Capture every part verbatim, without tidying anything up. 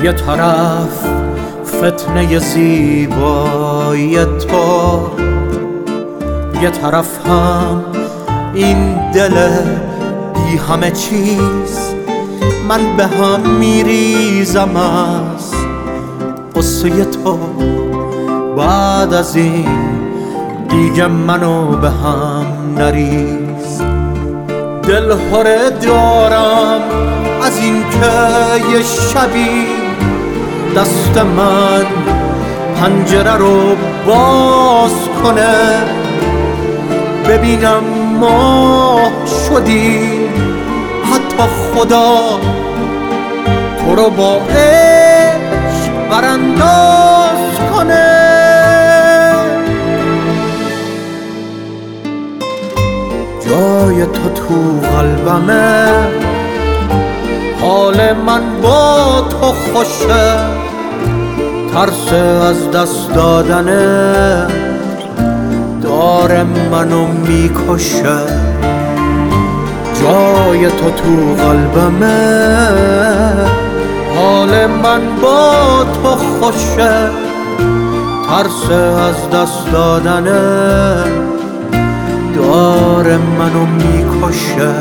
یه طرف فتنه زیبای تو، یه طرف هم این دل بی همه چیز. من به هم میریزم از قصه تو، بعد از این دیگه منو به هم نریز. دل هره دارم از این که یه شبی دست من پنجره رو باز کنه، ببینم ما شدیم حتی خدا تو رو با عشق برانداز کنه. جای تو تو قلبمه، حال من با تو خوشه، ترس از دست دادنه داره منو میکشه. جای تو تو قلبمه، حال من با تو خوشه، ترس از دست دادنه داره منو میکشه.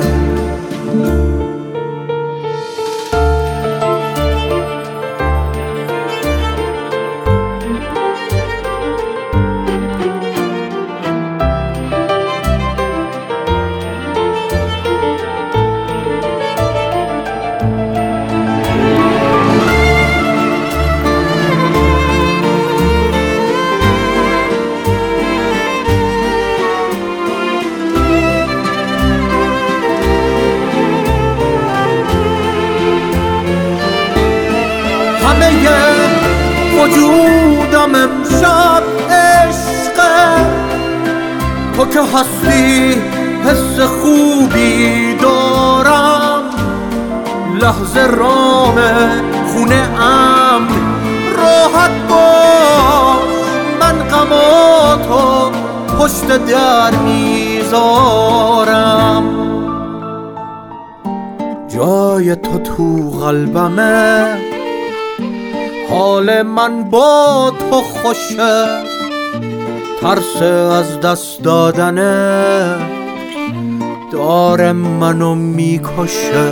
وجودم امشب عشقه، تو که هستی حس خوبی دارم، لحظه رام خونه امن راحت باش، من غماتو پشت در میذارم. جای تو تو قلبمه، حال من با تو خوشه، ترس از دست دادنه داره منو میکشه.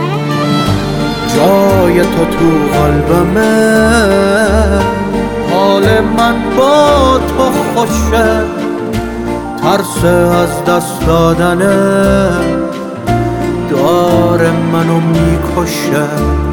جای تو تو قلبمه، حال من با تو خوشه، ترس از دست دادنه داره منو میکشه.